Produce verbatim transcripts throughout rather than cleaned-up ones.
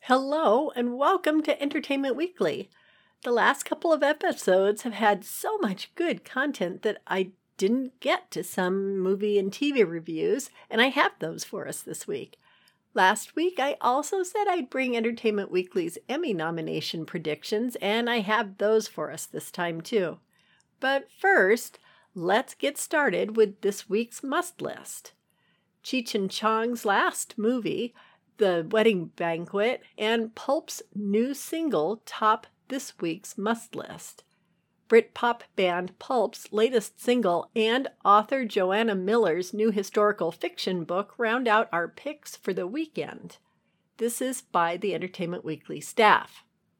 Hello and welcome to Entertainment Weekly. The last couple of episodes have had so much good content that I didn't get to some movie and T V reviews, and I have those for us this week. Last week, I also said I'd bring Entertainment Weekly's Emmy nomination predictions, and I have those for us this time too. But first, let's get started with this week's must list. Cheech and Chong's last movie, The Wedding Banquet, and Pulp's new single top this week's must list. Britpop band Pulp's latest single and author Joanna Miller's new historical fiction book round out our picks for the weekend. This is by the Entertainment Weekly staff.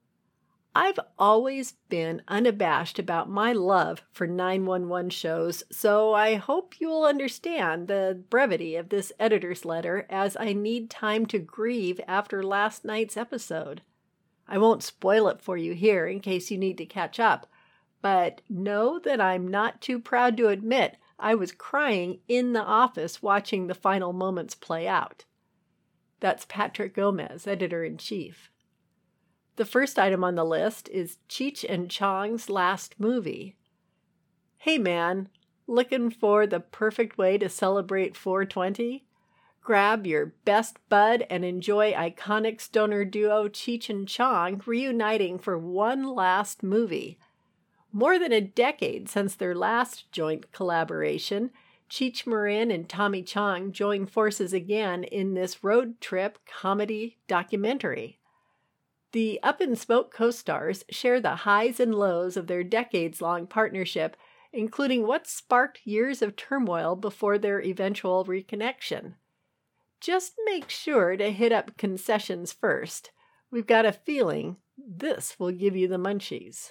I've always been unabashed about my love for nine one one shows, so I hope you'll understand the brevity of this editor's letter as I need time to grieve after last night's episode. I won't spoil it for you here in case you need to catch up, but know that I'm not too proud to admit I was crying in the office watching the final moments play out. That's Patrick Gomez, editor-in-chief. The first item on the list is Cheech and Chong's last movie. Hey man, looking for the perfect way to celebrate four twenty? Grab your best bud and enjoy iconic stoner duo Cheech and Chong reuniting for one last movie. More than a decade since their last joint collaboration, Cheech Marin and Tommy Chong join forces again in this road trip comedy documentary. The Up in Smoke co-stars share the highs and lows of their decades-long partnership, including what sparked years of turmoil before their eventual reconnection. Just make sure to hit up concessions first. We've got a feeling this will give you the munchies.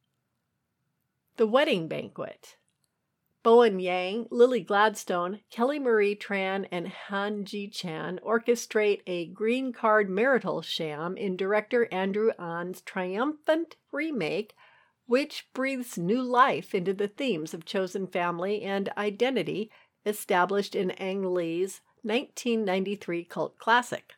The Wedding Banquet. Bowen Yang, Lily Gladstone, Kelly Marie Tran, and Han Ji-chan orchestrate a green card marital sham in director Andrew Ahn's triumphant remake, which breathes new life into the themes of chosen family and identity established in Ang Lee's nineteen ninety-three cult classic.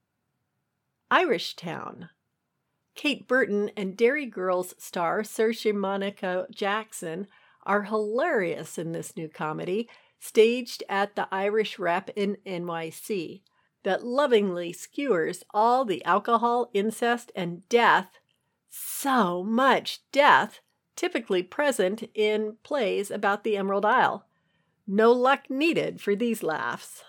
Irish Town. Kate Burton and Derry Girls star Saoirse Monica Jackson are hilarious in this new comedy, staged at the Irish Rep in N Y C, that lovingly skewers all the alcohol, incest, and death, so much death, typically present in plays about the Emerald Isle. No luck needed for these laughs.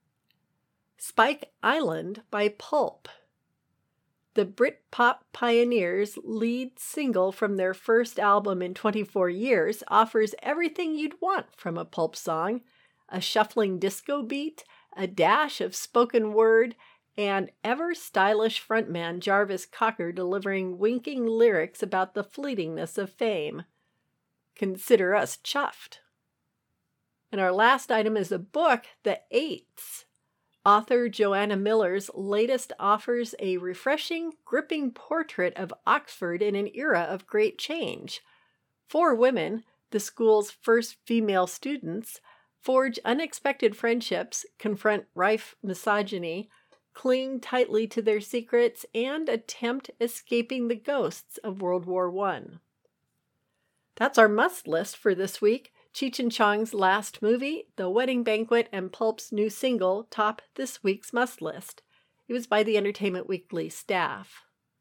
Spike Island by Pulp. The Britpop Pioneers' lead single from their first album in twenty-four years offers everything you'd want from a Pulp song: a shuffling disco beat, a dash of spoken word, and ever-stylish frontman Jarvis Cocker delivering winking lyrics about the fleetingness of fame. Consider us chuffed. And our last item is a book, The Eights. Author Joanna Miller's latest offers a refreshing, gripping portrait of Oxford in an era of great change. Four women, the school's first female students, forge unexpected friendships, confront rife misogyny, cling tightly to their secrets, and attempt escaping the ghosts of World War One. That's our must list for this week. Cheech and Chong's last movie, The Wedding Banquet, and Pulp's new single top this week's must list. It was by the Entertainment Weekly staff.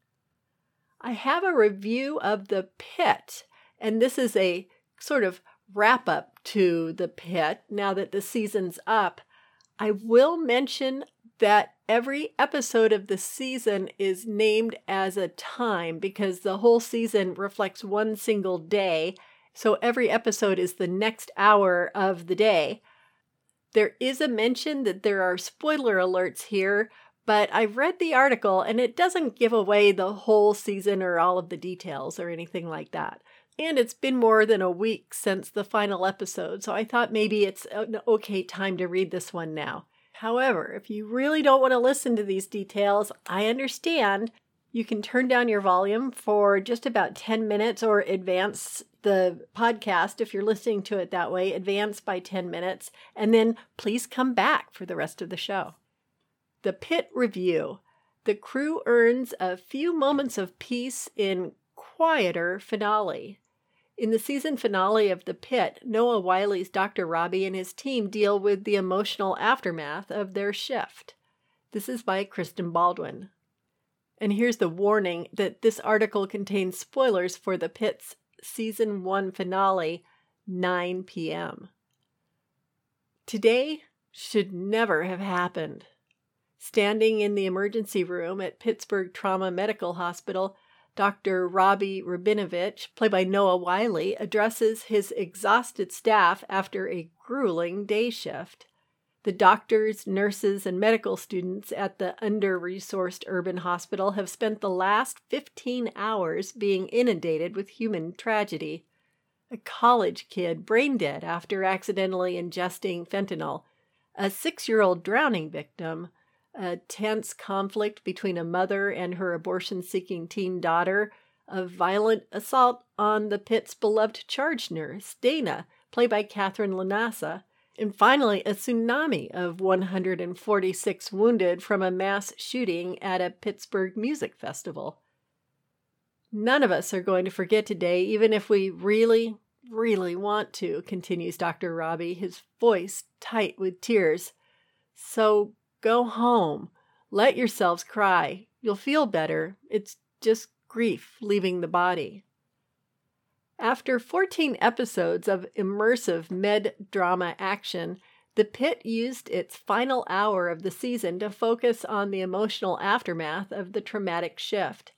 I have a review of The Pit, and this is a sort of wrap-up to The Pit now that the season's up. I will mention that every episode of the season is named as a time because the whole season reflects one single day. So every episode is the next hour of the day. There is a mention that there are spoiler alerts here, but I've read the article and it doesn't give away the whole season or all of the details or anything like that. And it's been more than a week since the final episode, so I thought maybe it's an okay time to read this one now. However, if you really don't want to listen to these details, I understand. You can turn down your volume for just about ten minutes or advance the podcast if you're listening to it that way, advance by ten minutes, and then please come back for the rest of the show. The Pit Review. the crew earns a few moments of peace in quieter finale. In the season finale of The Pit, Noah Wile's Doctor Robbie and his team deal with the emotional aftermath of their shift. This is by Kristen Baldwin. And here's the warning that this article contains spoilers for The Pit's season one finale, nine p.m. Today should never have happened. Standing in the emergency room at Pittsburgh Trauma Medical Hospital, Doctor Robbie Rabinovich, played by Noah Wile, addresses his exhausted staff after a grueling day shift. The doctors, nurses, and medical students at the under-resourced urban hospital have spent the last fifteen hours being inundated with human tragedy. A college kid brain dead after accidentally ingesting fentanyl, a six-year-old drowning victim, a tense conflict between a mother and her abortion-seeking teen daughter, a violent assault on the Pit's beloved charge nurse, Dana, played by Catherine Lanassa, and finally a tsunami of one hundred forty-six wounded from a mass shooting at a Pittsburgh music festival. None of us are going to forget today, even if we really, really want to, continues Doctor Robbie, his voice tight with tears. So go home. Let yourselves cry. You'll feel better. It's just grief leaving the body. After fourteen episodes of immersive med-drama action, The Pit used its final hour of the season to focus on the emotional aftermath of the traumatic shift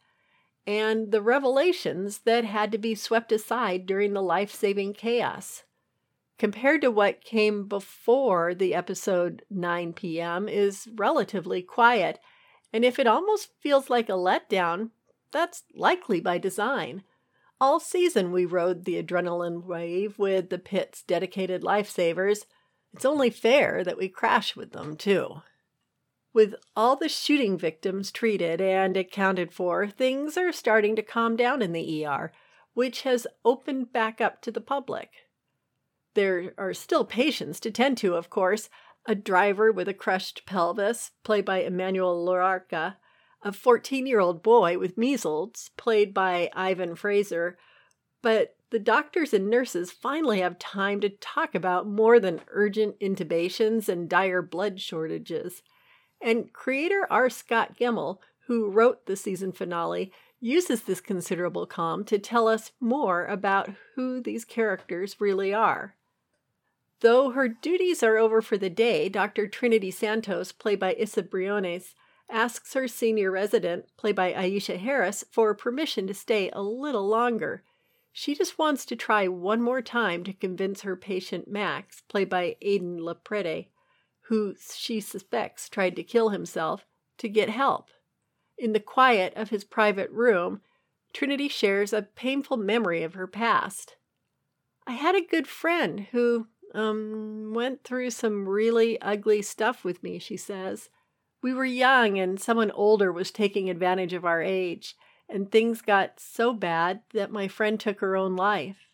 and the revelations that had to be swept aside during the life-saving chaos. Compared to what came before the episode nine p.m. is relatively quiet, and if it almost feels like a letdown, that's likely by design. All season we rode the adrenaline wave with The Pit's dedicated lifesavers. It's only fair that we crash with them, too. With all the shooting victims treated and accounted for, things are starting to calm down in the E R, which has opened back up to the public. There are still patients to tend to, of course, a driver with a crushed pelvis, played by Emmanuel Lorca, a fourteen-year-old boy with measles, played by Ivan Fraser, but the doctors and nurses finally have time to talk about more than urgent intubations and dire blood shortages. And creator R. Scott Gemmell, who wrote the season finale, uses this considerable calm to tell us more about who these characters really are. Though her duties are over for the day, Doctor Trinity Santos, played by Issa Briones, asks her senior resident, played by Aisha Harris, for permission to stay a little longer. She just wants to try one more time to convince her patient Max, played by Aidan Laprete, who she suspects tried to kill himself, to get help. In the quiet of his private room, Trinity shares a painful memory of her past. I had a good friend who, um, went through some really ugly stuff with me, she says. We were young and someone older was taking advantage of our age, and things got so bad that my friend took her own life.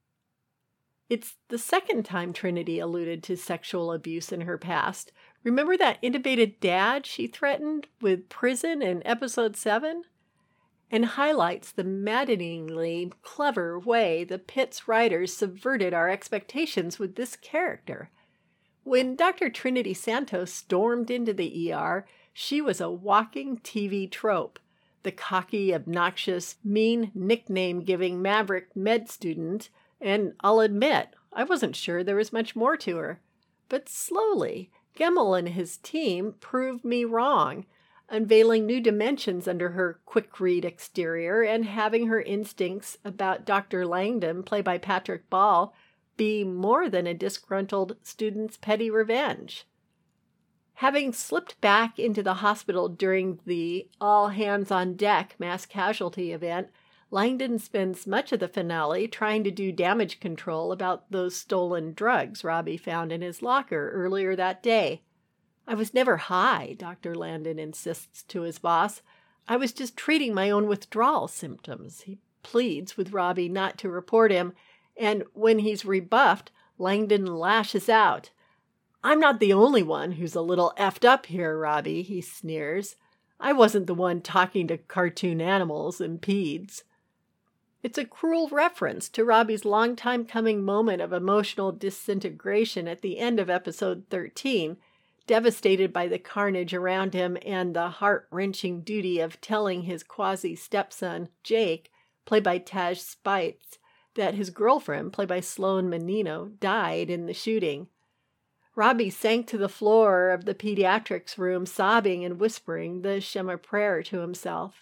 It's the second time Trinity alluded to sexual abuse in her past. Remember that intubated dad she threatened with prison in episode seven? And highlights the maddeningly clever way the Pit's writers subverted our expectations with this character. When Doctor Trinity Santos stormed into the E R, she was a walking T V trope. The cocky, obnoxious, mean nickname-giving maverick med student, and I'll admit, I wasn't sure there was much more to her. But slowly, Gemmell and his team proved me wrong, unveiling new dimensions under her quick-read exterior and having her instincts about Doctor Langdon, played by Patrick Ball, be more than a disgruntled student's petty revenge. Having slipped back into the hospital during the all-hands-on-deck mass casualty event, Langdon spends much of the finale trying to do damage control about those stolen drugs Robbie found in his locker earlier that day. I was never high, Doctor Langdon insists to his boss. I was just treating my own withdrawal symptoms. He pleads with Robbie not to report him, and when he's rebuffed, Langdon lashes out. I'm not the only one who's a little effed up here, Robbie, he sneers. I wasn't the one talking to cartoon animals and peds. It's a cruel reference to Robbie's long-time coming moment of emotional disintegration at the end of episode thirteen, devastated by the carnage around him and the heart-wrenching duty of telling his quasi-stepson, Jake, played by Taj Spites, that his girlfriend, played by Sloane Menino, died in the shooting. Robbie sank to the floor of the pediatrics room, sobbing and whispering the Shema prayer to himself.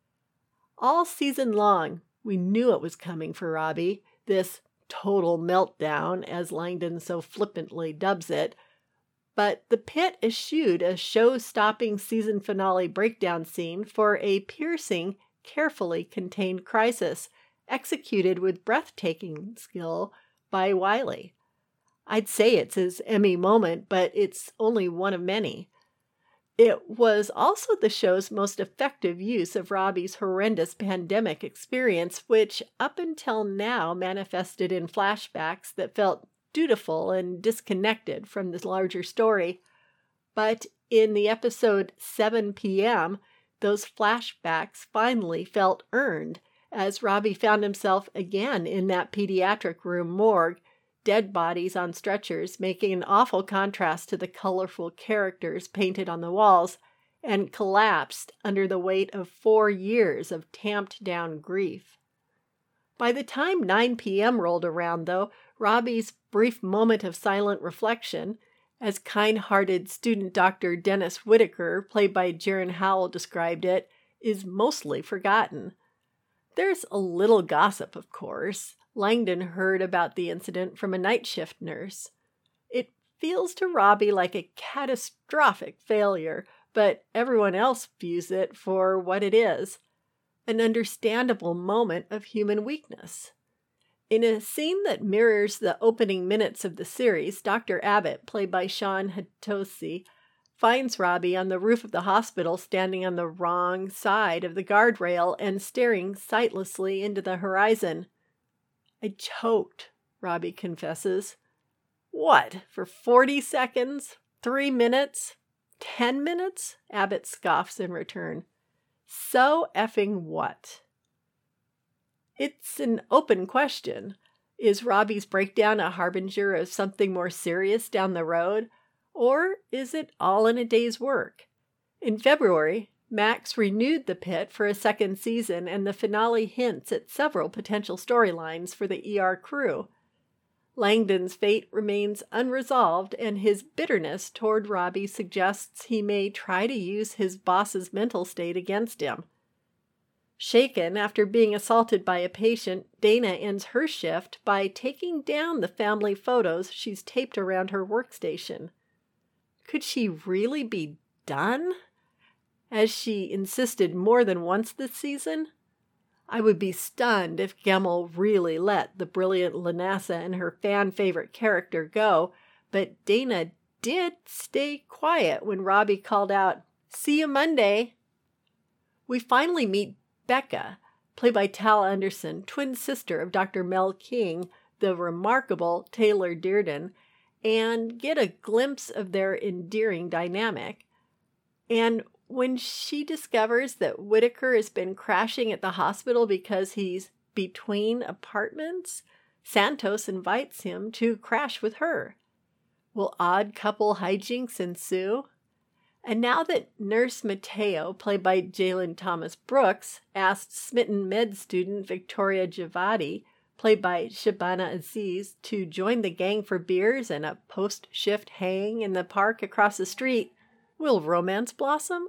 All season long, we knew it was coming for Robbie, this total meltdown, as Langdon so flippantly dubs it, but The Pit eschewed a show-stopping season finale breakdown scene for a piercing, carefully contained crisis, executed with breathtaking skill by Wiley. I'd say it's his Emmy moment, but it's only one of many. It was also the show's most effective use of Robbie's horrendous pandemic experience, which up until now manifested in flashbacks that felt dutiful and disconnected from the larger story. But in the episode seven p.m., those flashbacks finally felt earned, as Robbie found himself again in that pediatric room morgue, dead bodies on stretchers, making an awful contrast to the colorful characters painted on the walls, and collapsed under the weight of four years of tamped-down grief. By the time nine p.m. rolled around, though, Robbie's brief moment of silent reflection, as kind-hearted student Doctor Dennis Whitaker, played by Jaron Howell, described it, is mostly forgotten. There's a little gossip, of course. Langdon heard about the incident from a night shift nurse. It feels to Robbie like a catastrophic failure, but everyone else views it for what it is, an understandable moment of human weakness. In a scene that mirrors the opening minutes of the series, Doctor Abbott, played by Sean Hatosi, finds Robbie on the roof of the hospital standing on the wrong side of the guardrail and staring sightlessly into the horizon. I choked, Robbie confesses. What, for forty seconds? Three minutes? Ten minutes? Abbott scoffs in return. So effing what? It's an open question. Is Robbie's breakdown a harbinger of something more serious down the road? Or is it all in a day's work? In February, Max renewed The Pit for a second season, and the finale hints at several potential storylines for the E R crew. Langdon's fate remains unresolved, and his bitterness toward Robbie suggests he may try to use his boss's mental state against him. Shaken after being assaulted by a patient, Dana ends her shift by taking down the family photos she's taped around her workstation. Could she really be done? As she insisted more than once this season? I would be stunned if Gemmell really let the brilliant Lanassa and her fan-favorite character go, but Dana did stay quiet when Robbie called out, "See you Monday." We finally meet Becca, played by Tal Anderson, twin sister of Doctor Mel King, the remarkable Taylor Dearden, and get a glimpse of their endearing dynamic. And when she discovers that Whitaker has been crashing at the hospital because he's between apartments, Santos invites him to crash with her. Will odd couple hijinks ensue? And now that Nurse Mateo, played by Jalen Thomas Brooks, asked smitten med student Victoria Javadi, played by Shabana Aziz, to join the gang for beers and a post-shift hang in the park across the street, will romance blossom?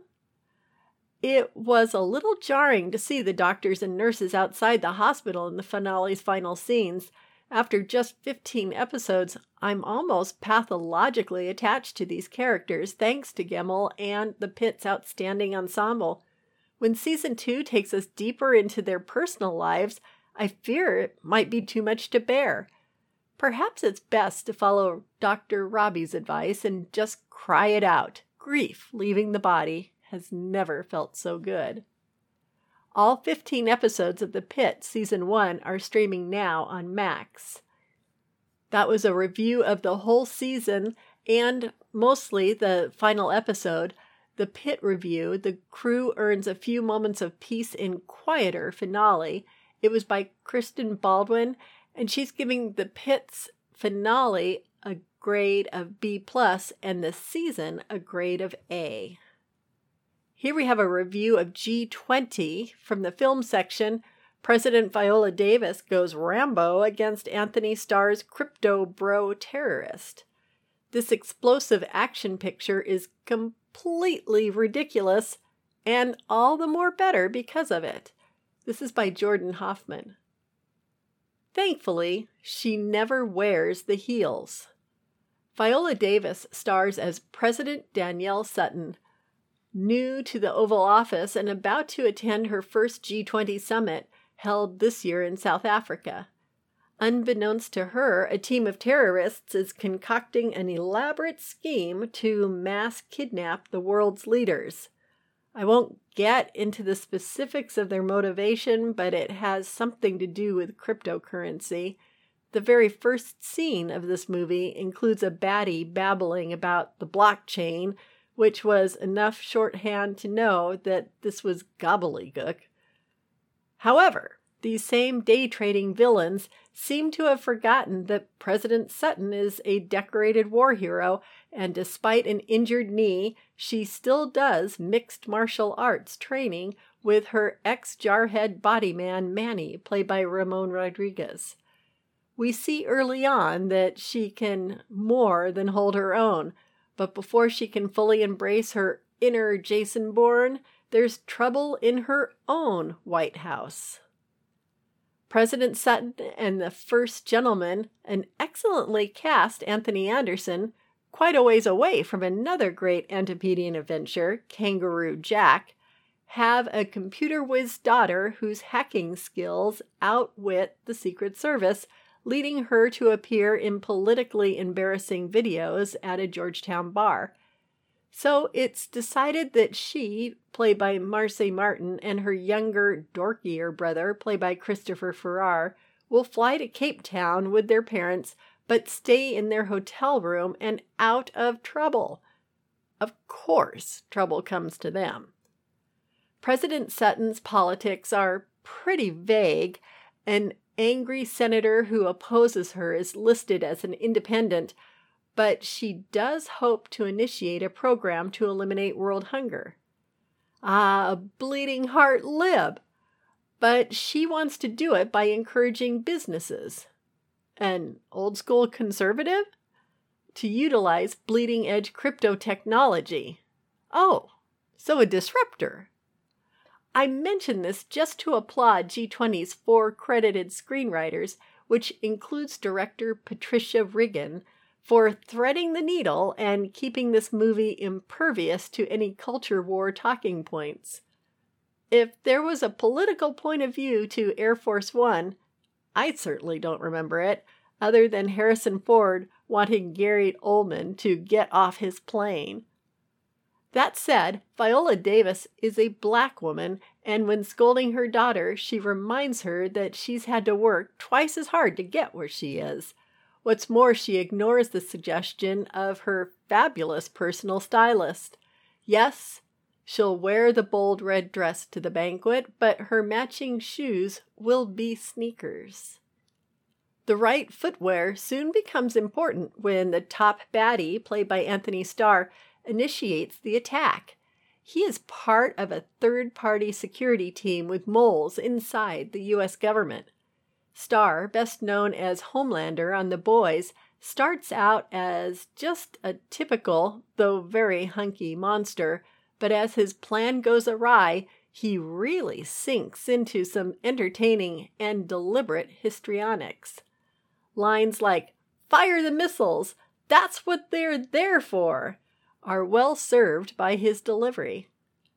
It was a little jarring to see the doctors and nurses outside the hospital in the finale's final scenes. After just fifteen episodes, I'm almost pathologically attached to these characters, thanks to Gemmell and The Pit's outstanding ensemble. When season two takes us deeper into their personal lives, I fear it might be too much to bear. Perhaps it's best to follow Doctor Robbie's advice and just cry it out. Grief leaving the body has never felt so good. All fifteen episodes of The Pit Season one are streaming now on Max. That was a review of the whole season and mostly the final episode. The pit review, the crew earns a few moments of peace in quieter finale. It was by Kristen Baldwin, and she's giving the pit's finale a grade of B plus and the season a grade of A. Here we have a review of G twenty from the film section. President Viola Davis goes Rambo against Anthony Starr's crypto bro terrorist. This explosive action picture is completely ridiculous, and all the more better because of it. This is by Jordan Hoffman. Thankfully, she never wears the heels. Viola Davis stars as President Danielle Sutton, new to the Oval Office and about to attend her first G twenty summit held this year in South Africa. Unbeknownst to her, a team of terrorists is concocting an elaborate scheme to mass kidnap the world's leaders. I won't get into the specifics of their motivation, but it has something to do with cryptocurrency. The very first scene of this movie includes a baddie babbling about the blockchain, which was enough shorthand to know that this was gobbledygook. However, these same day trading villains seem to have forgotten that President Sutton is a decorated war hero, and despite an injured knee, she still does mixed martial arts training with her ex-jarhead bodyman Manny, played by Ramon Rodriguez. We see early on that she can more than hold her own, but before she can fully embrace her inner Jason Bourne, there's trouble in her own White House. President Sutton and the First Gentleman, an excellently cast Anthony Anderson, quite a ways away from another great Antipodean adventure, Kangaroo Jack, have a computer whiz daughter whose hacking skills outwit the Secret Service, leading her to appear in politically embarrassing videos at a Georgetown bar. So it's decided that she, played by Marcy Martin, and her younger, dorkier brother, played by Christopher Farrar, will fly to Cape Town with their parents, but stay in their hotel room and out of trouble. Of course, trouble comes to them. President Sutton's politics are pretty vague. An angry senator who opposes her is listed as an independent, but she does hope to initiate a program to eliminate world hunger. Ah, a bleeding heart lib! But she wants to do it by encouraging businesses, an old-school conservative, to utilize bleeding-edge crypto technology. Oh, so a disruptor. I mention this just to applaud G twenty's four credited screenwriters, which includes director Patricia Riggin, for threading the needle and keeping this movie impervious to any culture war talking points. If there was a political point of view to Air Force One, I certainly don't remember it, other than Harrison Ford wanting Gary Oldman to get off his plane. That said, Viola Davis is a black woman, and when scolding her daughter, she reminds her that she's had to work twice as hard to get where she is. What's more, she ignores the suggestion of her fabulous personal stylist. Yes, she'll wear the bold red dress to the banquet, but her matching shoes will be sneakers. The right footwear soon becomes important when the top baddie, played by Anthony Starr, initiates the attack. He is part of a third-party security team with moles inside the U S government. Starr, best known as Homelander on The Boys, starts out as just a typical, though very hunky monster, but as his plan goes awry, he really sinks into some entertaining and deliberate histrionics. Lines like, "Fire the missiles! That's what they're there for!" are well served by his delivery.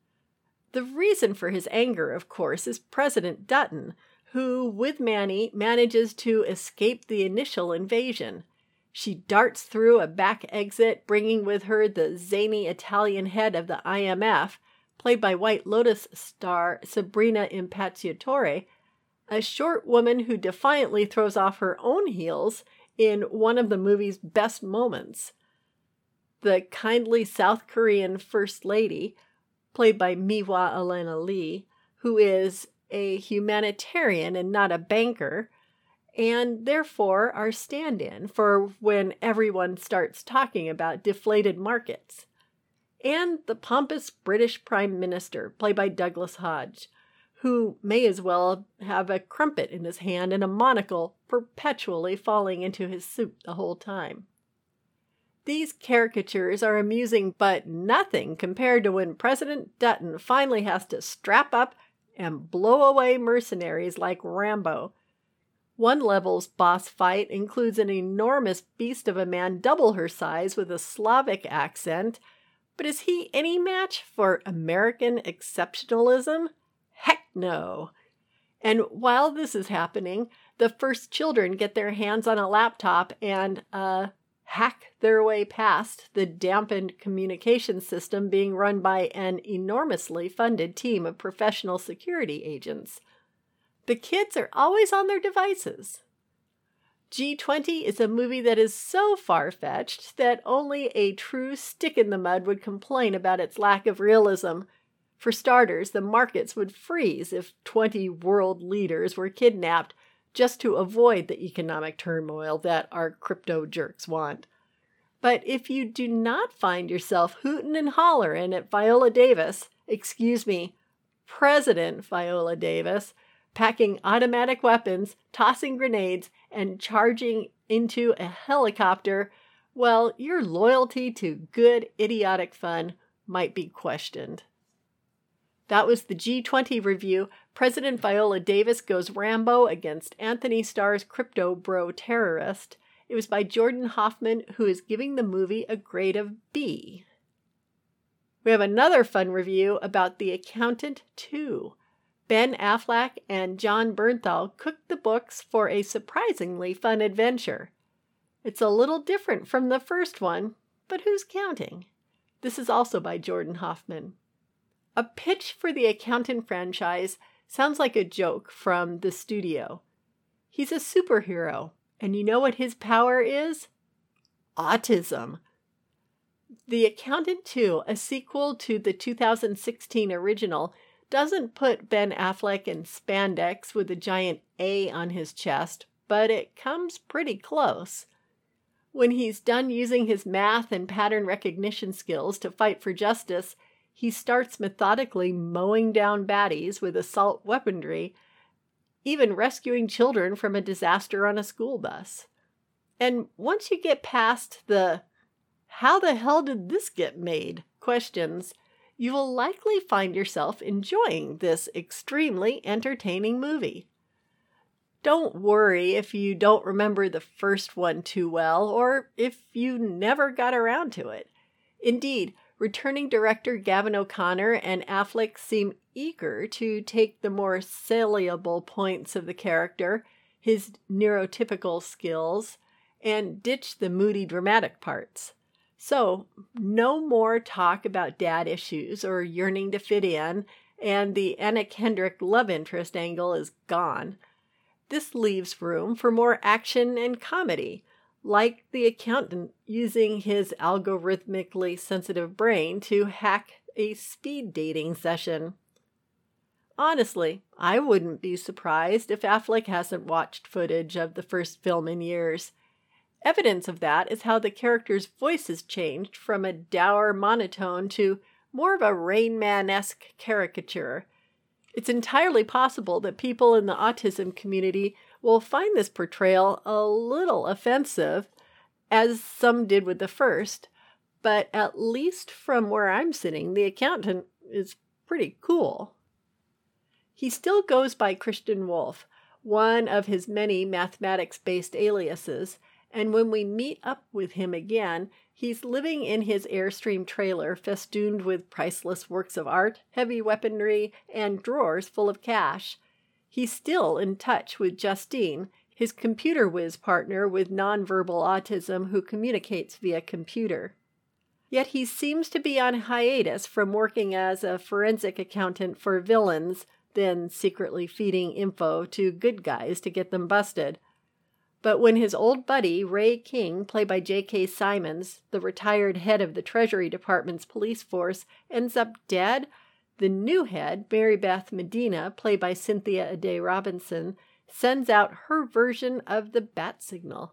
The reason for his anger, of course, is President Dutton, who, with Manny, manages to escape the initial invasion. She darts through a back exit, bringing with her the zany Italian head of the I M F, played by White Lotus star Sabrina Impacciatore, a short woman who defiantly throws off her own heels in one of the movie's best moments. the kindly South Korean First Lady, played by Miwa Elena Lee, who is a humanitarian and not a banker, and therefore our stand-in for when everyone starts talking about deflated markets. And the pompous British Prime Minister, played by Douglas Hodge, who may as well have a crumpet in his hand and a monocle perpetually falling into his suit the whole time. These caricatures are amusing, but nothing compared to when President Dutton finally has to strap up and blow away mercenaries like Rambo. One level's boss fight includes an enormous beast of a man double her size with a Slavic accent, but is he any match for American exceptionalism? Heck no! And while this is happening, the first children get their hands on a laptop and, uh, hack their way past the dampened communication system being run by an enormously funded team of professional security agents. The kids are always on their devices. G twenty is a movie that is so far-fetched that only a true stick-in-the-mud would complain about its lack of realism. For starters, the markets would freeze if twenty world leaders were kidnapped just to avoid the economic turmoil that our crypto jerks want. But if you do not find yourself hootin' and hollerin' at Viola Davis, excuse me, President Viola Davis, packing automatic weapons, tossing grenades, and charging into a helicopter, well, your loyalty to good, idiotic fun might be questioned. That was the G twenty review. President Viola Davis goes Rambo against Anthony Starr's crypto bro terrorist. It was by Jordan Hoffman, who is giving the movie a grade of B. We have another fun review about The Accountant two. Ben Affleck and John Bernthal cooked the books for a surprisingly fun adventure. It's a little different from the first one, but who's counting? This is also by Jordan Hoffman. A pitch for the Accountant franchise sounds like a joke from the studio. He's a superhero, and you know what his power is? Autism. The Accountant two, a sequel to the two thousand sixteen original, doesn't put Ben Affleck in spandex with a giant A on his chest, but it comes pretty close. When he's done using his math and pattern recognition skills to fight for justice, he starts methodically mowing down baddies with assault weaponry, even rescuing children from a disaster on a school bus. And once you get past the "how the hell did this get made?" questions, you will likely find yourself enjoying this extremely entertaining movie. Don't worry if you don't remember the first one too well, or if you never got around to it. Indeed, returning director Gavin O'Connor and Affleck seem eager to take the more saleable points of the character, his neurotypical skills, and ditch the moody dramatic parts. So, no more talk about dad issues or yearning to fit in, and the Anna Kendrick love interest angle is gone. This leaves room for more action and comedy, like the accountant using his algorithmically sensitive brain to hack a speed dating session. Honestly, I wouldn't be surprised if Affleck hasn't watched footage of the first film in years. Evidence of that is how the characters' voices changed from a dour monotone to more of a Rain Man-esque caricature. It's entirely possible that people in the autism community will find this portrayal a little offensive, as some did with the first, but at least from where I'm sitting, the accountant is pretty cool. He still goes by Christian Wolf, one of his many mathematics-based aliases, and when we meet up with him again, he's living in his Airstream trailer festooned with priceless works of art, heavy weaponry, and drawers full of cash. He's still in touch with Justine, his computer whiz partner with nonverbal autism who communicates via computer. Yet he seems to be on hiatus from working as a forensic accountant for villains, then secretly feeding info to good guys to get them busted. But when his old buddy, Ray King, played by J K. Simmons, the retired head of the Treasury Department's police force, ends up dead, the new head, Mary Beth Medina, played by Cynthia Ade Robinson, sends out her version of the bat signal.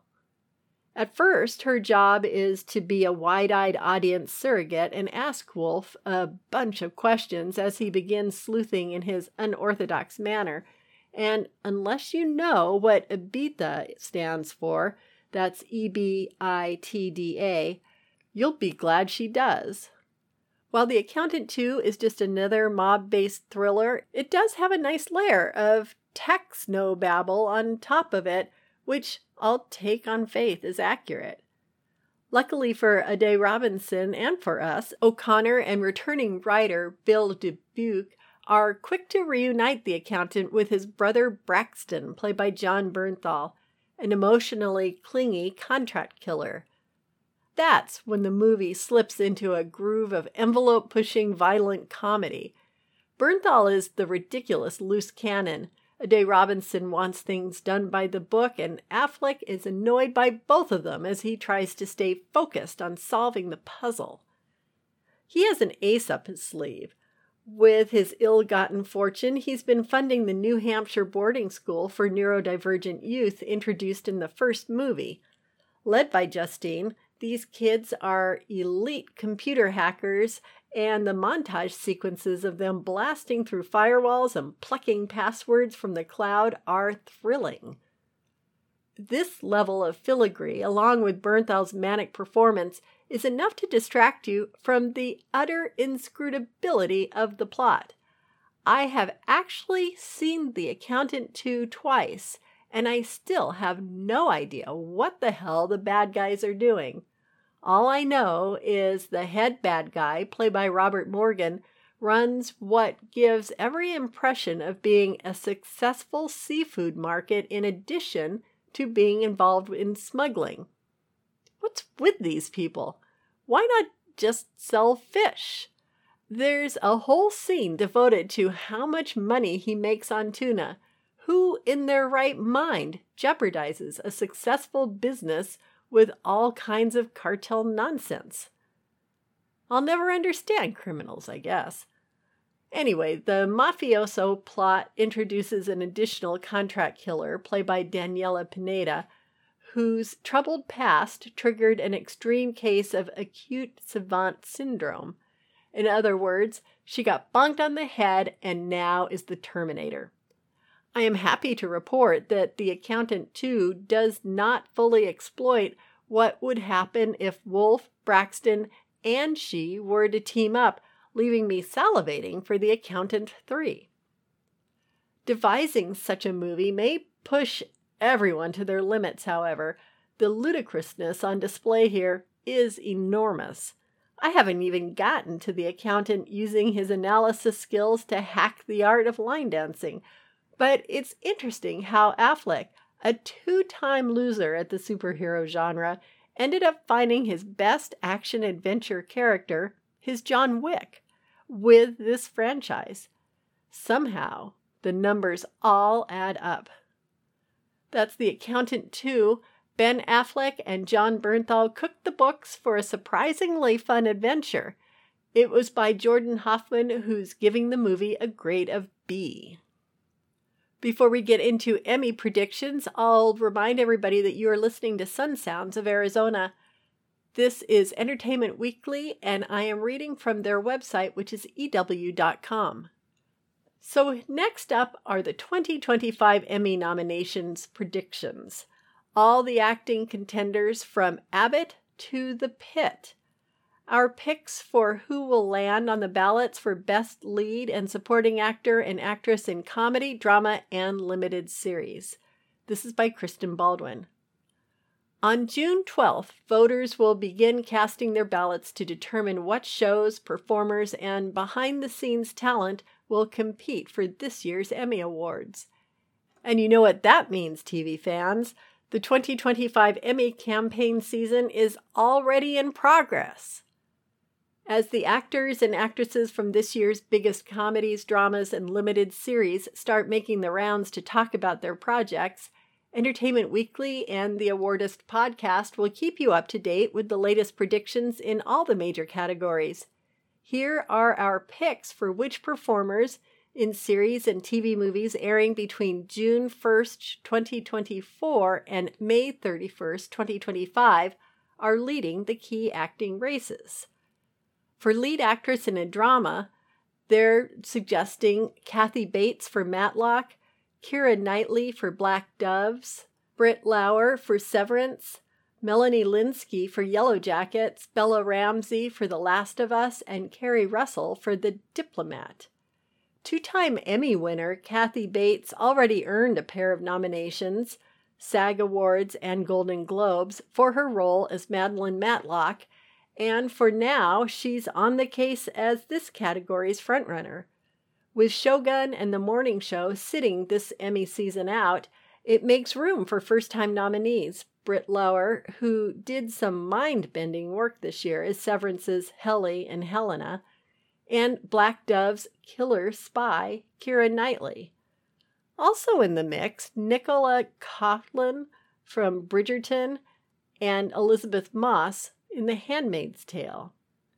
At first, her job is to be a wide-eyed audience surrogate and ask Wolf a bunch of questions as he begins sleuthing in his unorthodox manner. And unless you know what EBITDA stands for, that's E B I T D A, you'll be glad she does. While The Accountant two is just another mob-based thriller, it does have a nice layer of techno-babble on top of it, which I'll take on faith is accurate. Luckily for Ade Robinson and for us, O'Connor and returning writer Bill Dubuque are quick to reunite the accountant with his brother Braxton, played by John Bernthal, an emotionally clingy contract killer. That's when the movie slips into a groove of envelope-pushing violent comedy. Bernthal is the ridiculous loose cannon. Ade Robinson wants things done by the book, and Affleck is annoyed by both of them as he tries to stay focused on solving the puzzle. He has an ace up his sleeve. With his ill-gotten fortune, he's been funding the New Hampshire boarding school for neurodivergent youth introduced in the first movie. Led by Justine, these kids are elite computer hackers, and the montage sequences of them blasting through firewalls and plucking passwords from the cloud are thrilling. This level of filigree, along with Bernthal's manic performance, is enough to distract you from the utter inscrutability of the plot. I have actually seen The Accountant two twice, and I still have no idea what the hell the bad guys are doing. All I know is the head bad guy, played by Robert Morgan, runs what gives every impression of being a successful seafood market in addition to being involved in smuggling. What's with these people? Why not just sell fish? There's a whole scene devoted to how much money he makes on tuna. Who in their right mind jeopardizes a successful business with all kinds of cartel nonsense? I'll never understand criminals, I guess. Anyway, the mafioso plot introduces an additional contract killer, played by Daniela Pineda, whose troubled past triggered an extreme case of acute savant syndrome. In other words, she got bonked on the head and now is the Terminator. I am happy to report that The Accountant two does not fully exploit what would happen if Wolf, Braxton, and she were to team up, leaving me salivating for The Accountant three. Devising such a movie may push everyone to their limits, however. The ludicrousness on display here is enormous. I haven't even gotten to the accountant using his analysis skills to hack the art of line dancing, but it's interesting how Affleck, a two-time loser at the superhero genre, ended up finding his best action-adventure character, his John Wick, with this franchise. Somehow, the numbers all add up. That's The Accountant two. Ben Affleck and John Bernthal cooked the books for a surprisingly fun adventure. It was by Jordan Hoffman, who's giving the movie a grade of B. Before we get into Emmy predictions, I'll remind everybody that you are listening to Sun Sounds of Arizona. This is Entertainment Weekly, and I am reading from their website, which is E W dot com. So next up are the twenty twenty-five Emmy nominations predictions. All the acting contenders from Abbott to The Pit. Our picks for who will land on the ballots for Best Lead and Supporting Actor and Actress in Comedy, Drama, and Limited Series. This is by Kristen Baldwin. On June twelfth, voters will begin casting their ballots to determine what shows, performers, and behind-the-scenes talent will compete for this year's Emmy Awards. And you know what that means, T V fans. The twenty twenty-five Emmy campaign season is already in progress. As the actors and actresses from this year's biggest comedies, dramas, and limited series start making the rounds to talk about their projects, Entertainment Weekly and the Awardist podcast will keep you up to date with the latest predictions in all the major categories. Here are our picks for which performers in series and T V movies airing between June first, twenty twenty-four and May thirty-first, twenty twenty-five are leading the key acting races. For lead actress in a drama, they're suggesting Kathy Bates for Matlock, Keira Knightley for Black Doves, Britt Lower for Severance, Melanie Lynskey for Yellow Jackets, Bella Ramsey for The Last of Us, and Kerry Russell for The Diplomat. Two-time Emmy winner Kathy Bates already earned a pair of nominations, SAG Awards and Golden Globes, for her role as Madeline Matlock, and for now, she's on the case as this category's frontrunner. With Shogun and The Morning Show sitting this Emmy season out, it makes room for first-time nominees. Britt Lower, who did some mind-bending work this year as Severance's Helly and Helena, and Black Dove's killer spy, Keira Knightley. Also in the mix, Nicola Coughlan from Bridgerton and Elizabeth Moss in The Handmaid's Tale.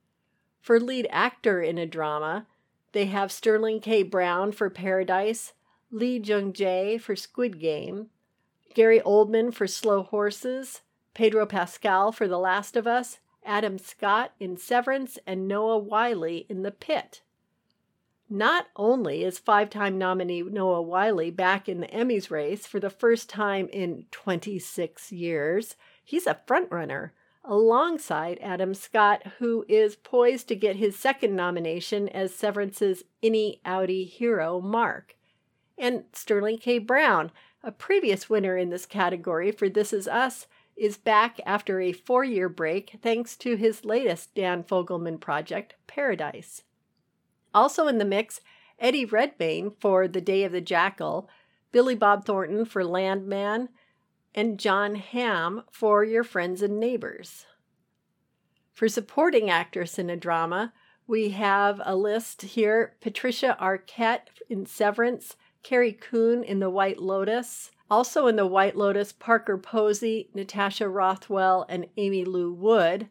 For lead actor in a drama, they have Sterling K. Brown for Paradise, Lee Jung-jae for Squid Game, Gary Oldman for Slow Horses, Pedro Pascal for The Last of Us, Adam Scott in Severance, and Noah Wyle in The Pit. Not only is five-time nominee Noah Wyle back in the Emmys race for the first time in twenty-six years, he's a frontrunner, alongside Adam Scott, who is poised to get his second nomination as Severance's innie-outie hero, Mark. And Sterling K. Brown, a previous winner in this category for This Is Us, is back after a four-year break thanks to his latest Dan Fogelman project, Paradise. Also in the mix, Eddie Redmayne for The Day of the Jackal, Billy Bob Thornton for Landman, and John Hamm for Your Friends and Neighbors. For supporting actress in a drama, we have a list here: Patricia Arquette in Severance, Carrie Coon in The White Lotus. Also in The White Lotus, Parker Posey, Natasha Rothwell, and Amy Lou Wood.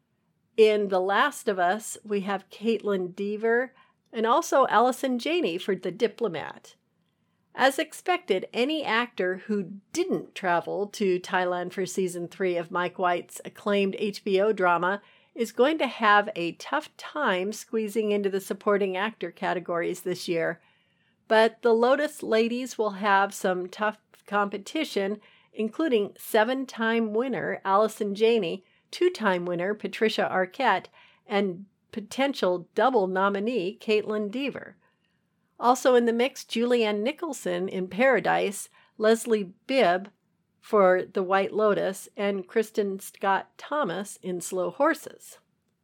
In The Last of Us, we have Caitlin Dever, and also Allison Janney for The Diplomat. As expected, any actor who didn't travel to Thailand for season three of Mike White's acclaimed H B O drama is going to have a tough time squeezing into the supporting actor categories this year. But the Lotus ladies will have some tough competition, including seven-time winner Allison Janney, two-time winner Patricia Arquette, and potential double nominee Caitlin Dever. Also in the mix, Julianne Nicholson in Paradise, Leslie Bibb for The White Lotus, and Kristen Scott Thomas in Slow Horses.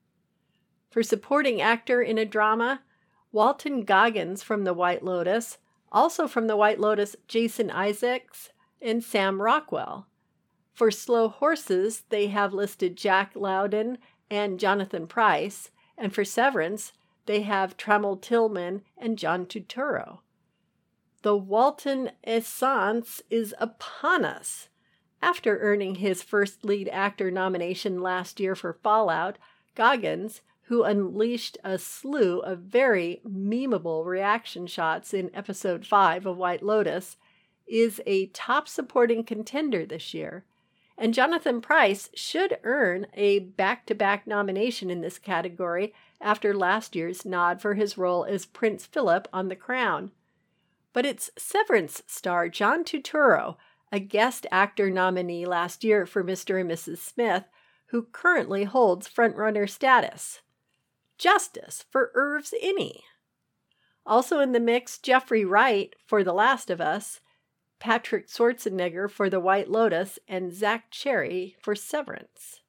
For supporting actor in a drama, Walton Goggins from The White Lotus, also from The White Lotus, Jason Isaacs and Sam Rockwell. For Slow Horses, they have listed Jack Lowden and Jonathan Pryce, and for Severance, they have Trammell Tillman and John Turturro. The Walton Essence is upon us. After earning his first lead actor nomination last year for Fallout, Goggins, who unleashed a slew of very memeable reaction shots in episode five of White Lotus, is a top supporting contender this year. And Jonathan Pryce should earn a back-to-back nomination in this category after last year's nod for his role as Prince Philip on The Crown. But it's Severance star John Turturro, a guest actor nominee last year for Mister and Missus Smith, who currently holds frontrunner status. Justice for Irv's Innie. Also in the mix, Jeffrey Wright for The Last of Us, Patrick Schwarzenegger for The White Lotus, and Zach Cherry for Severance.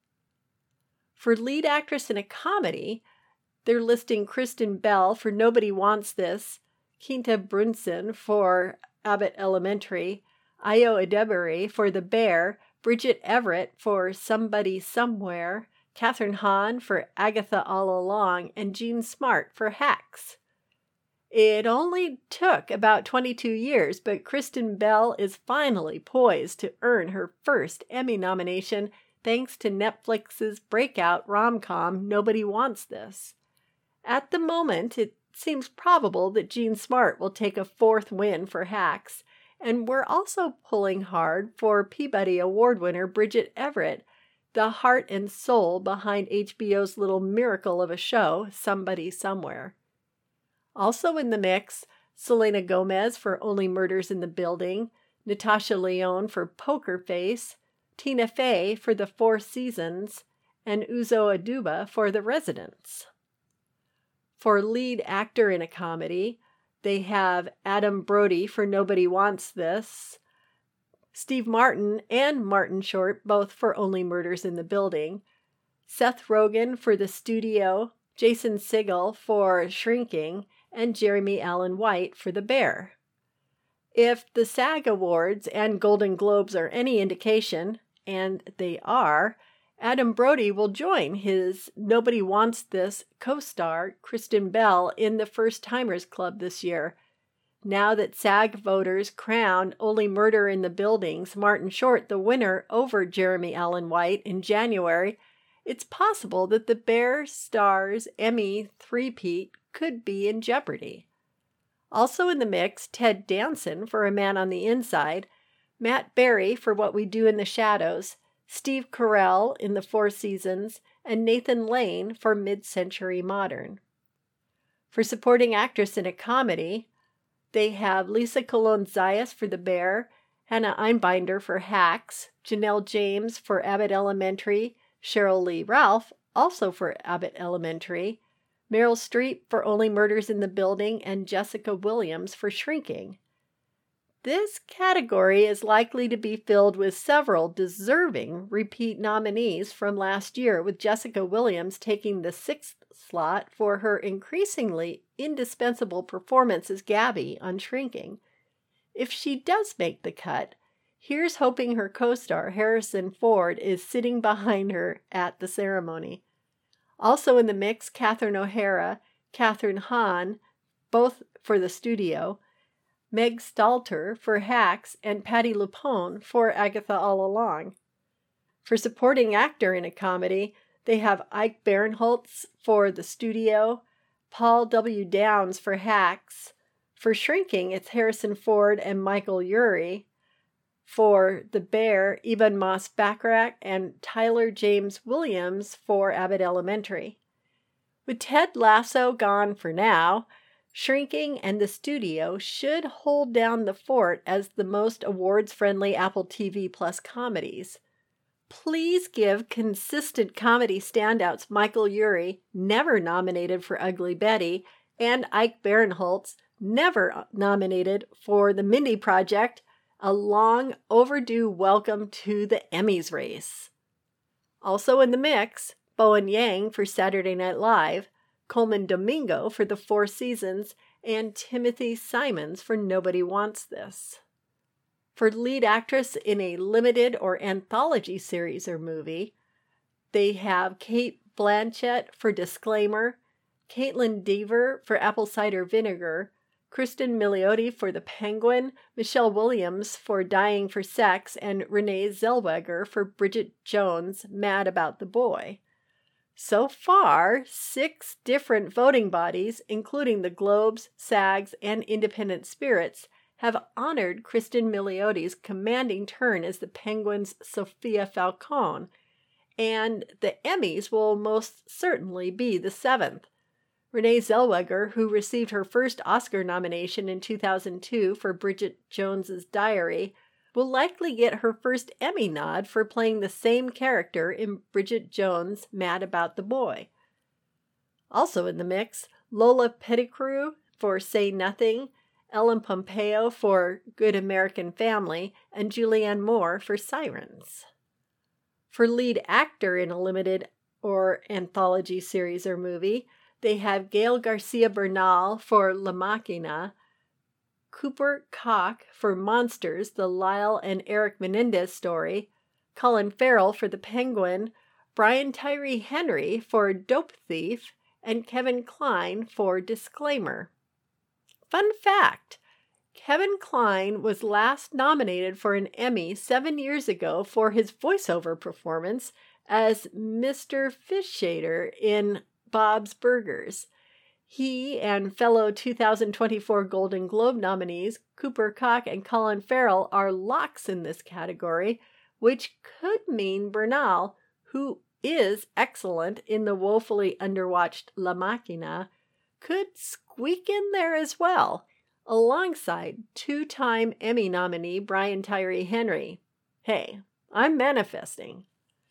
For lead actress in a comedy, they're listing Kristen Bell for Nobody Wants This, Quinta Brunson for Abbott Elementary, Ayo Edebiri for The Bear, Bridget Everett for Somebody Somewhere, Catherine Hahn for Agatha All Along, and Jean Smart for Hacks. It only took about twenty-two years, but Kristen Bell is finally poised to earn her first Emmy nomination thanks to Netflix's breakout rom-com Nobody Wants This. At the moment, it seems probable that Jean Smart will take a fourth win for Hacks, and we're also pulling hard for Peabody Award winner Bridget Everett, the heart and soul behind H B O's little miracle of a show, Somebody Somewhere. Also in the mix, Selena Gomez for Only Murders in the Building, Natasha Lyonne for Poker Face, Tina Fey for The Four Seasons, and Uzo Aduba for The Residents. For lead actor in a comedy, they have Adam Brody for Nobody Wants This, Steve Martin and Martin Short both for Only Murders in the Building, Seth Rogen for The Studio, Jason Segel for Shrinking, and Jeremy Allen White for The Bear. If the SAG Awards and Golden Globes are any indication, and they are, Adam Brody will join his Nobody Wants This co-star Kristen Bell in the First Timers Club this year. Now that SAG voters crowned Only Murder in the Building's Martin Short the winner over Jeremy Allen White in January, it's possible that The Bear star's Emmy three-peat could be in jeopardy. Also in the mix, Ted Danson for A Man on the Inside, Matt Berry for What We Do in the Shadows, Steve Carell in The Four Seasons, and Nathan Lane for Mid-Century Modern. For supporting actress in a comedy, they have Lisa Colon-Zayas for The Bear, Hannah Einbinder for Hacks, Janelle James for Abbott Elementary, Cheryl Lee Ralph also for Abbott Elementary, Meryl Streep for Only Murders in the Building, and Jessica Williams for Shrinking. This category is likely to be filled with several deserving repeat nominees from last year, with Jessica Williams taking the sixth slot for her increasingly indispensable performance as Gabby on Shrinking. If she does make the cut, here's hoping her co-star Harrison Ford is sitting behind her at the ceremony. Also in the mix, Catherine O'Hara, Catherine Hahn, both for The Studio, Meg Stalter for Hacks, and Patti LuPone for Agatha All Along. For supporting actor in a comedy, they have Ike Barinholtz for The Studio, Paul W. Downs for Hacks. For Shrinking, it's Harrison Ford and Michael Urie. For The Bear, Ebon Moss-Bachrach and Tyler James Williams for Abbott Elementary. With Ted Lasso gone for now, Shrinking and The Studio should hold down the fort as the most awards-friendly Apple T V Plus comedies. Please give consistent comedy standouts Michael Urie, never nominated for Ugly Betty, and Ike Barinholtz, never nominated for The Mindy Project, a long overdue welcome to the Emmys race. Also in the mix, Bowen Yang for Saturday Night Live, Coleman Domingo for The Four Seasons, and Timothy Simons for Nobody Wants This. For lead actress in a limited or anthology series or movie, they have Cate Blanchett for Disclaimer, Caitlin Dever for Apple Cider Vinegar, Kristen Milioti for The Penguin, Michelle Williams for Dying for Sex, and Renee Zellweger for Bridget Jones' Mad About the Boy. So far, six different voting bodies, including the Globes, SAGs, and Independent Spirits, have honored Kristen Milioti's commanding turn as the Penguin's Sophia Falcone, and the Emmys will most certainly be the seventh. Renee Zellweger, who received her first Oscar nomination in two thousand two for Bridget Jones's Diary, will likely get her first Emmy nod for playing the same character in Bridget Jones' Mad About the Boy. Also in the mix, Lola Pettigrew for Say Nothing, Ellen Pompeo for Good American Family, and Julianne Moore for Sirens. For lead actor in a limited or anthology series or movie, they have Gael Garcia Bernal for La Machina, Cooper Koch for Monsters, the Lyle and Eric Menendez story, Colin Farrell for The Penguin, Brian Tyree Henry for Dope Thief, and Kevin Kline for Disclaimer. Fun fact, Kevin Kline was last nominated for an Emmy seven years ago for his voiceover performance as Mister Fischater in Bob's Burgers. He and fellow two thousand twenty-four Golden Globe nominees Cooper Koch and Colin Farrell are locks in this category, which could mean Bernal, who is excellent in the woefully underwatched La Machina, could squeak in there as well, alongside two-time Emmy nominee Brian Tyree Henry. Hey, I'm manifesting.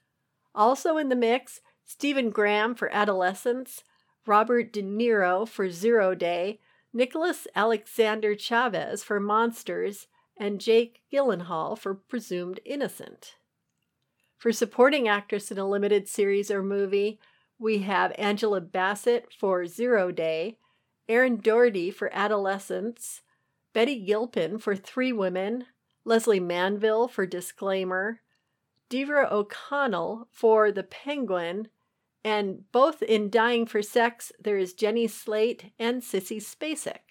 Also in the mix, Stephen Graham for Adolescence, Robert De Niro for Zero Day, Nicholas Alexander Chavez for Monsters, and Jake Gyllenhaal for Presumed Innocent. For supporting actress in a limited series or movie, we have Angela Bassett for Zero Day, Erin Doherty for Adolescence, Betty Gilpin for Three Women, Leslie Manville for Disclaimer, Deidre O'Connell for The Penguin, and both in Dying for Sex, there is Jenny Slate and Sissy Spacek.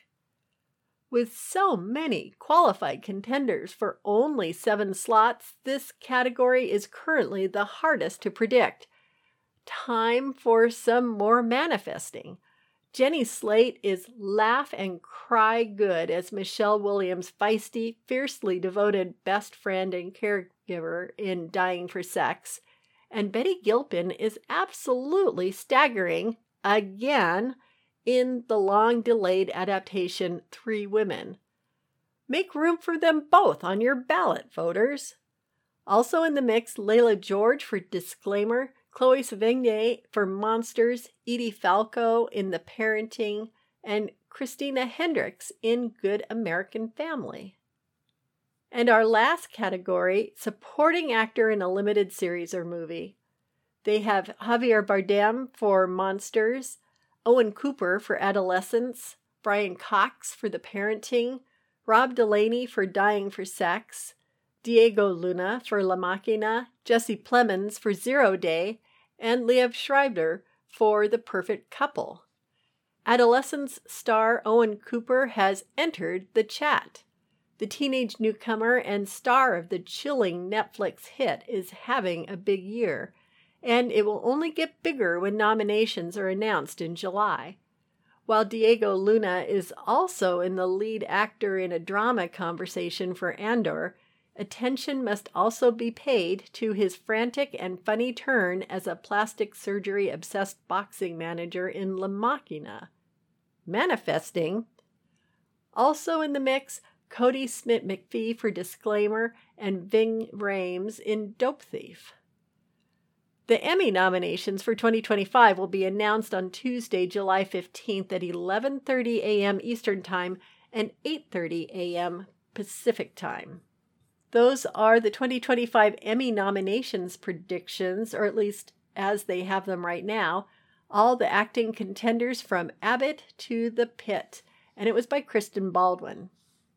With so many qualified contenders for only seven slots, this category is currently the hardest to predict. Time for some more manifesting. Jenny Slate is laugh and cry good as Michelle Williams' feisty, fiercely devoted best friend and caregiver in Dying for Sex. And Betty Gilpin is absolutely staggering, again, in the long-delayed adaptation Three Women. Make room for them both on your ballot, voters. Also in the mix, Layla George for Disclaimer, Chloe Sevigny for Monsters, Edie Falco in The Parenting, and Christina Hendricks in Good American Family. And our last category, Supporting Actor in a Limited Series or Movie. They have Javier Bardem for Monsters, Owen Cooper for Adolescence, Brian Cox for The Parenting, Rob Delaney for Dying for Sex, Diego Luna for La Machina, Jesse Plemons for Zero Day, and Liev Schreiber for The Perfect Couple. Adolescence star Owen Cooper has entered the chat. The teenage newcomer and star of the chilling Netflix hit is having a big year, and it will only get bigger when nominations are announced in July. While Diego Luna is also in the lead actor in a drama conversation for Andor, attention must also be paid to his frantic and funny turn as a plastic surgery-obsessed boxing manager in La Machina. Manifesting. Also in the mix, Cody Smith-McPhee for Disclaimer and Ving Rhames in Dope Thief. The Emmy nominations for twenty twenty-five will be announced on Tuesday, July fifteenth at eleven thirty a.m. Eastern Time and eight thirty a.m. Pacific Time. Those are the twenty twenty-five Emmy nominations predictions, or at least as they have them right now. All the acting contenders from Abbott to The Pit, and it was by Kristen Baldwin.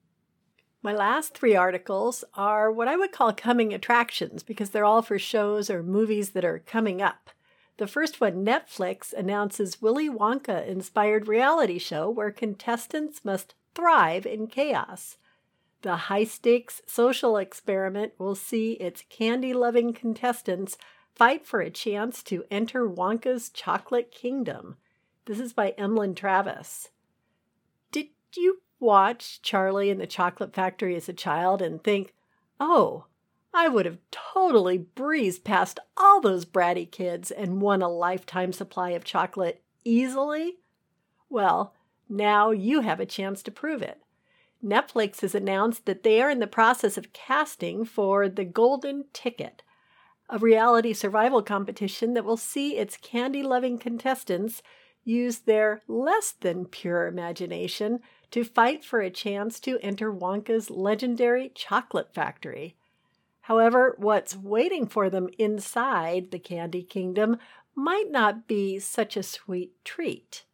My last three articles are what I would call coming attractions because they're all for shows or movies that are coming up. The first one, Netflix announces Willy Wonka-inspired reality show where contestants must thrive in chaos. The high-stakes social experiment will see its candy-loving contestants fight for a chance to enter Wonka's chocolate kingdom. This is by Emlyn Travis. Did you watch Charlie and the Chocolate Factory as a child and think, oh, I would have totally breezed past all those bratty kids and won a lifetime supply of chocolate easily? Well, now you have a chance to prove it. Netflix has announced that they are in the process of casting for The Golden Ticket, a reality survival competition that will see its candy-loving contestants use their less than pure imagination to fight for a chance to enter Wonka's legendary chocolate factory. However, what's waiting for them inside the Candy Kingdom might not be such a sweet treat.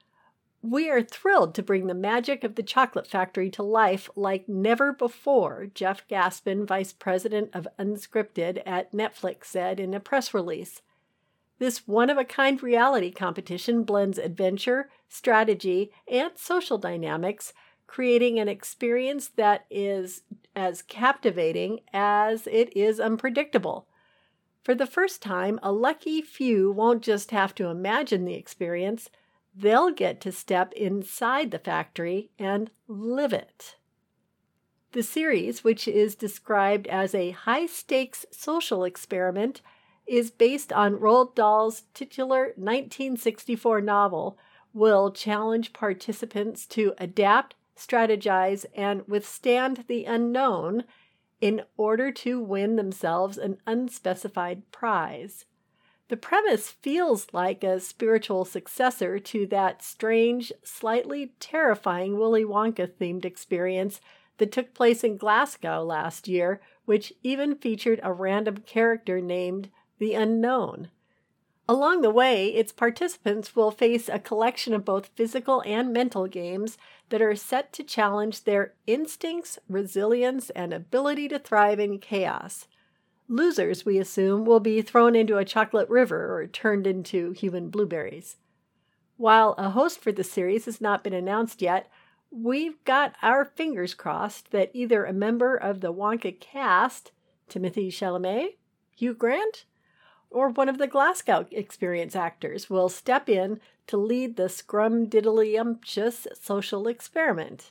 We are thrilled to bring the magic of the chocolate factory to life like never before, Jeff Gaspin, Vice President of Unscripted at Netflix, said in a press release. This one-of-a-kind reality competition blends adventure, strategy, and social dynamics, creating an experience that is as captivating as it is unpredictable. For the first time, a lucky few won't just have to imagine the experience, they'll get to step inside the factory and live it. The series, which is described as a high-stakes social experiment, is based on Roald Dahl's titular nineteen sixty-four novel, will challenge participants to adapt, strategize, and withstand the unknown in order to win themselves an unspecified prize. The premise feels like a spiritual successor to that strange, slightly terrifying Willy Wonka-themed experience that took place in Glasgow last year, which even featured a random character named The Unknown. Along the way, its participants will face a collection of both physical and mental games that are set to challenge their instincts, resilience, and ability to thrive in chaos. Losers, we assume, will be thrown into a chocolate river or turned into human blueberries. While a host for the series has not been announced yet, we've got our fingers crossed that either a member of the Wonka cast, Timothée Chalamet, Hugh Grant, or one of the Glasgow Experience actors will step in to lead the scrumdiddlyumptious social experiment.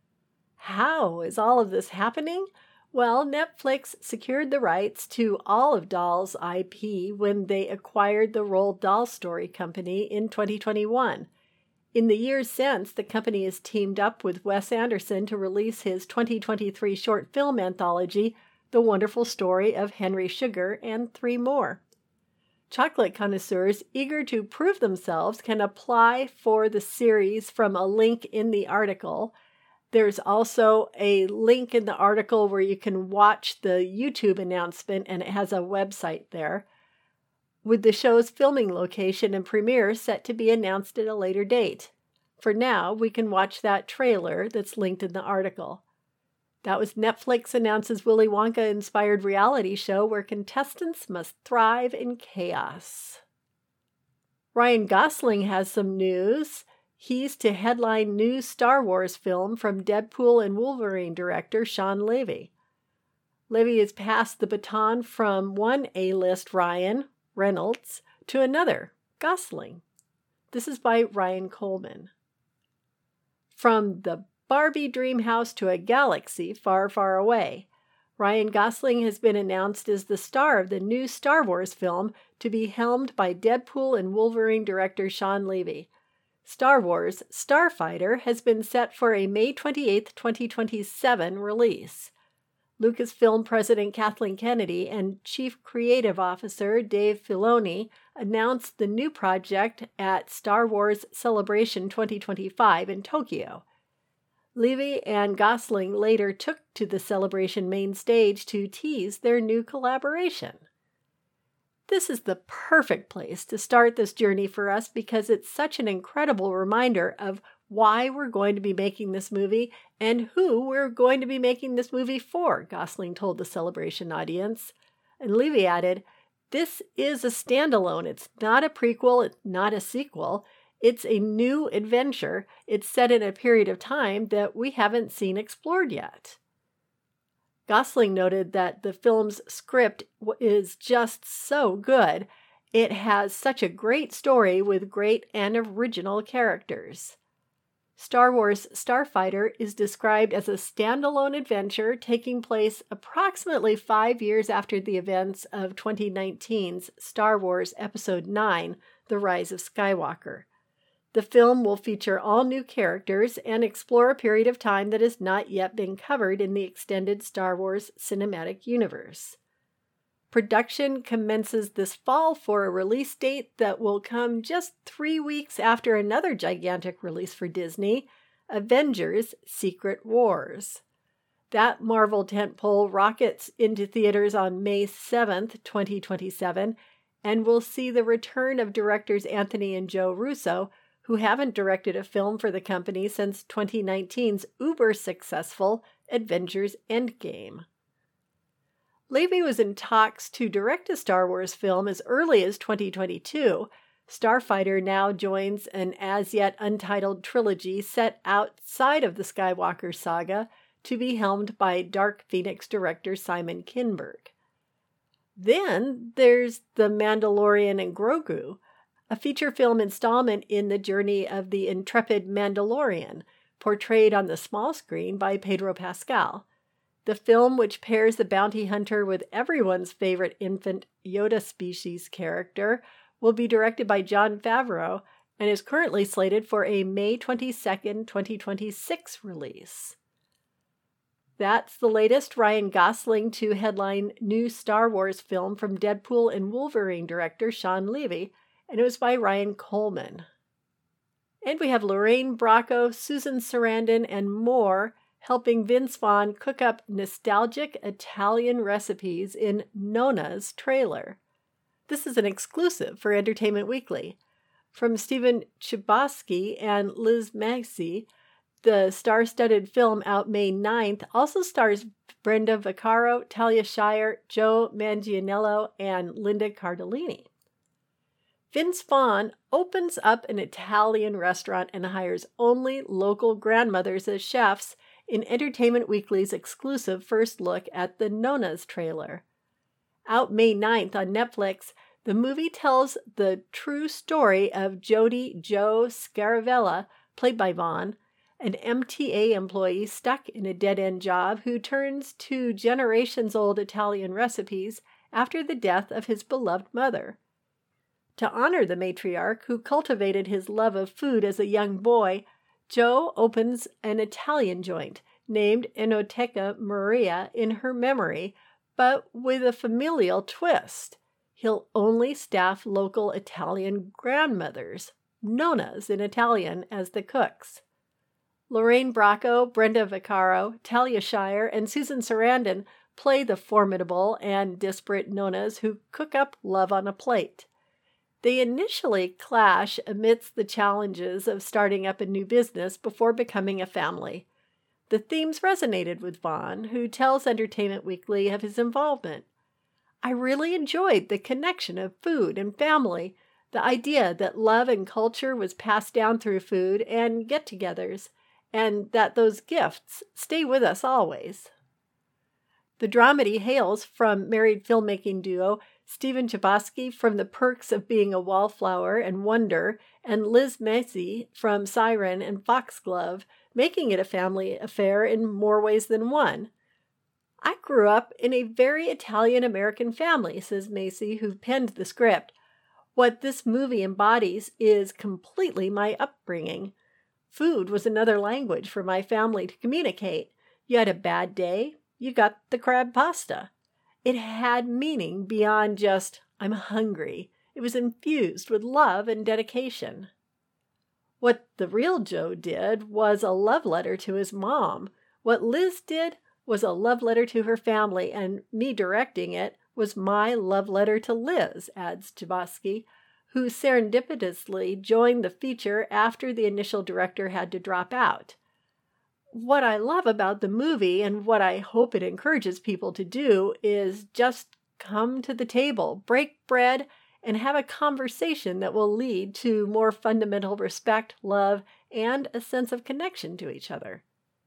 How is all of this happening? Well, Netflix secured the rights to all of Dahl's I P when they acquired the Roald Dahl Story Company in twenty twenty-one. In the years since, the company has teamed up with Wes Anderson to release his twenty twenty-three short film anthology, The Wonderful Story of Henry Sugar, and three more. Chocolate connoisseurs eager to prove themselves can apply for the series from a link in the article. There's also a link in the article where you can watch the YouTube announcement, and it has a website there, with the show's filming location and premiere set to be announced at a later date. For now, we can watch that trailer that's linked in the article. That was Netflix announces Willy Wonka-inspired reality show where contestants must thrive in chaos. Ryan Gosling has some news. He's to headline new Star Wars film from Deadpool and Wolverine director Shawn Levy. Levy has passed the baton from one A-list Ryan, Reynolds, to another, Gosling. This is by Ryan Coleman. From the Barbie dream house to a galaxy far, far away, Ryan Gosling has been announced as the star of the new Star Wars film to be helmed by Deadpool and Wolverine director Shawn Levy. Star Wars Starfighter has been set for a May twenty-eighth, twenty twenty-seven release. Lucasfilm President Kathleen Kennedy and Chief Creative Officer Dave Filoni announced the new project at Star Wars Celebration twenty twenty-five in Tokyo. Levy and Gosling later took to the Celebration main stage to tease their new collaboration. This is the perfect place to start this journey for us because it's such an incredible reminder of why we're going to be making this movie and who we're going to be making this movie for, Gosling told the Celebration audience. And Levy added, "This is a standalone. It's not a prequel. It's not a sequel. It's a new adventure. It's set in a period of time that we haven't seen explored yet." Gosling noted that the film's script is just so good. It has such a great story with great and original characters. Star Wars Starfighter is described as a standalone adventure taking place approximately five years after the events of twenty nineteen's Star Wars Episode nine, The Rise of Skywalker. The film will feature all new characters and explore a period of time that has not yet been covered in the extended Star Wars cinematic universe. Production commences this fall for a release date that will come just three weeks after another gigantic release for Disney, Avengers: Secret Wars. That Marvel tentpole rockets into theaters on May seventh, twenty twenty-seven, and will see the return of directors Anthony and Joe Russo, who haven't directed a film for the company since twenty nineteen's uber-successful Avengers Endgame. Levy was in talks to direct a Star Wars film as early as twenty twenty-two, Starfighter now joins an as-yet untitled trilogy set outside of the Skywalker saga to be helmed by Dark Phoenix director Simon Kinberg. Then there's The Mandalorian and Grogu, a feature film installment in the journey of the intrepid Mandalorian, portrayed on the small screen by Pedro Pascal. The film, which pairs the bounty hunter with everyone's favorite infant Yoda species character, will be directed by Jon Favreau and is currently slated for a May twenty-second, twenty twenty-six release. That's the latest Ryan Gosling to headline new Star Wars film from Deadpool and Wolverine director Shawn Levy, and it was by Ryan Coleman. And we have Lorraine Bracco, Susan Sarandon, and more helping Vince Vaughn cook up nostalgic Italian recipes in Nona's trailer. This is an exclusive for Entertainment Weekly. From Stephen Chbosky and Liz Massey, the star-studded film out May ninth also stars Brenda Vaccaro, Talia Shire, Joe Manganiello, and Linda Cardellini. Vince Vaughn opens up an Italian restaurant and hires only local grandmothers as chefs in Entertainment Weekly's exclusive first look at the Nona's trailer. Out May ninth on Netflix, the movie tells the true story of Jody Jo Scaravella, played by Vaughn, an M T A employee stuck in a dead-end job who turns to generations-old Italian recipes after the death of his beloved mother. To honor the matriarch who cultivated his love of food as a young boy, Joe opens an Italian joint named Enoteca Maria in her memory, but with a familial twist. He'll only staff local Italian grandmothers, nonas in Italian, as the cooks. Lorraine Bracco, Brenda Vaccaro, Talia Shire, and Susan Sarandon play the formidable and disparate nonas who cook up love on a plate. They initially clash amidst the challenges of starting up a new business before becoming a family. The themes resonated with Vaughn, who tells Entertainment Weekly of his involvement. I really enjoyed the connection of food and family, the idea that love and culture was passed down through food and get-togethers, and that those gifts stay with us always. The dramedy hails from married filmmaking duo Stephen Chbosky from The Perks of Being a Wallflower and Wonder, and Liz Massey from Siren and Foxglove, making it a family affair in more ways than one. I grew up in a very Italian-American family, says Massey, who penned the script. What this movie embodies is completely my upbringing. Food was another language for my family to communicate. You had a bad day, you got the crab pasta. It had meaning beyond just, I'm hungry. It was infused with love and dedication. What the real Joe did was a love letter to his mom. What Liz did was a love letter to her family, and me directing it was my love letter to Liz, adds Chbosky, who serendipitously joined the feature after the initial director had to drop out. What I love about the movie, and what I hope it encourages people to do, is just come to the table, break bread, and have a conversation that will lead to more fundamental respect, love, and a sense of connection to each other.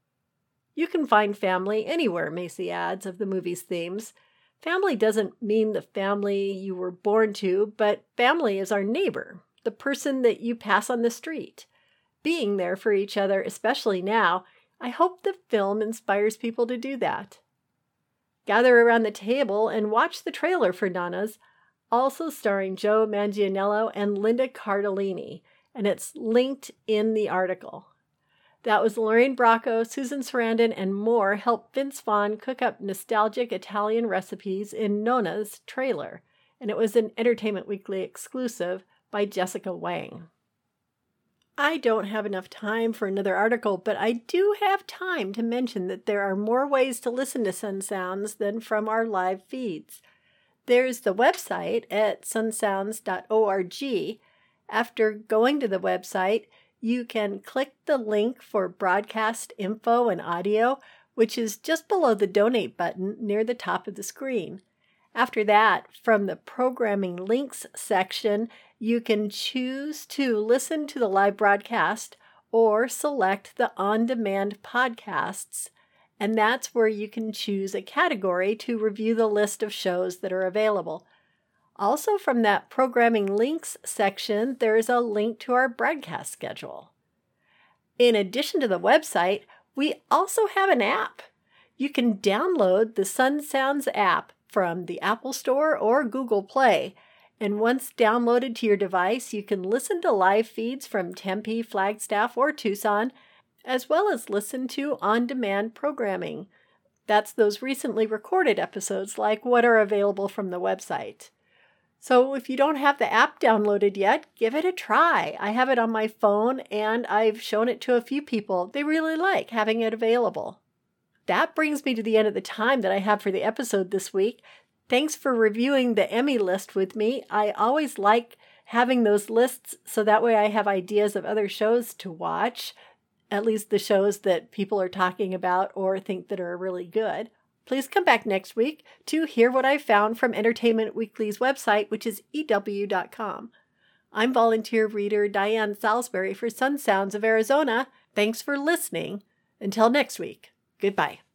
You can find family anywhere, Massey adds of the movie's themes. Family doesn't mean the family you were born to, but family is our neighbor, the person that you pass on the street. Being there for each other, especially now, I hope the film inspires people to do that. Gather around the table and watch the trailer for Nona's, also starring Joe Manganiello and Linda Cardellini, and it's linked in the article. That was Lorraine Bracco, Susan Sarandon, and more help Vince Vaughn cook up nostalgic Italian recipes in Nona's trailer, and it was an Entertainment Weekly exclusive by Jessica Wang. I don't have enough time for another article, but I do have time to mention that there are more ways to listen to Sun Sounds than from our live feeds. There's the website at sunsounds dot org. After going to the website, you can click the link for broadcast info and audio, which is just below the donate button near the top of the screen. After that, from the programming links section, You can choose to listen to the live broadcast or select the on-demand podcasts, and that's where you can choose a category to review the list of shows that are available. Also, from that programming links section, there's a link to our broadcast schedule. In addition to the website, we also have an app. You can download the Sun Sounds app from the Apple Store or Google Play, and once downloaded to your device, you can listen to live feeds from Tempe, Flagstaff, or Tucson, as well as listen to on-demand programming. That's those recently recorded episodes like what are available from the website. So if you don't have the app downloaded yet, give it a try. I have it on my phone and I've shown it to a few people. They really like having it available. That brings me to the end of the time that I have for the episode this week. Thanks for reviewing the Emmy list with me. I always like having those lists so that way I have ideas of other shows to watch, at least the shows that people are talking about or think that are really good. Please come back next week to hear what I found from Entertainment Weekly's website, which is E W dot com. I'm volunteer reader Diane Salisbury for Sun Sounds of Arizona. Thanks for listening. Until next week, goodbye.